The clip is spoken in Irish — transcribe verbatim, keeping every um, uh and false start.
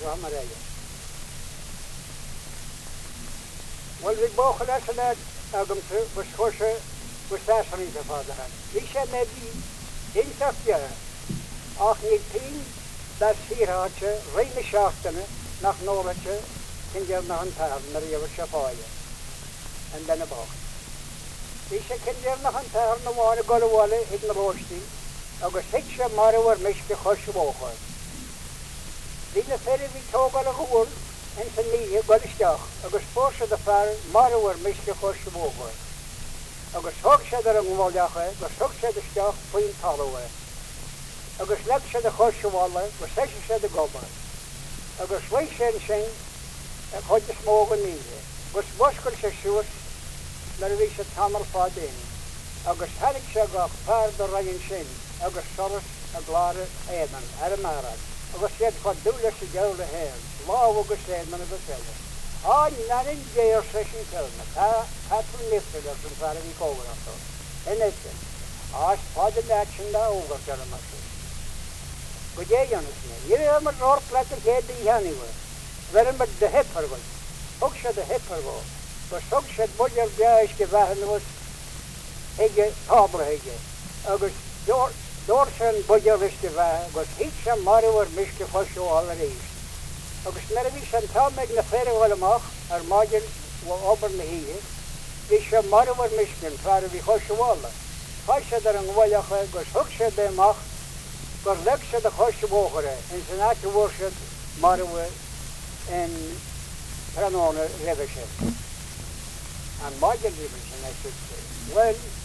Ramareya. Wel, we bogen dat ze net, agam ze, was schorse, was sassening te vaderen. Ik zei met die, in Safja, achttien, dat hier had je, reine schachtenen, nach Noortje, ging je naar een taal, naar je was schafaaien. En dan een bocht. Ik zei, ging je naar een taal, naar waar ik golle wallen, in de roostie, agus hiksje maar over miske khosje wogen. Die verre wie tog alle gewoel, en zijn nie gollestag, agus forse de far maar over miske khosje wogen. Agus hoksje der een woljage, agus hoksje de stag puin taloe. Agus leksje de khosje wallen, agus sesje de gobber. Agus weisje zijn, ik had je smogen niet. Agus waskel se shoes, naar wie se tamer fadin. Agus had ik se gach paar de rayen zijn. Agus soras a glare éman, ar a marad. Agus siad chod dúlas a geole hen, láw agus éman a basile. Á, narin géir sesin kelna, ta hatun lifted as an fara vi kóver afto. En etjen, á, spada datsin da ógar jar a masin. Go dé janus me, jiri am a ror platter hédi i haniwa. Verim a de hepar goi, hog se de hepar go. Gus hog se bodjar bjaish ge vahan was, hege, tabla hege. Agus door, Dorsen bojariste va, gus hitsa marwer miske khosho allereist. Agus nervi santal meg na fere walmach, ar magel wa ober me hier. Visha marwer misken fare vi khosho walla. Khosha der ang wala kha gus hoksha de mach, gur leksha de khosho bogere. En senat worship marwer en pranone rebeshe. An magel rebeshe, I should say. Well,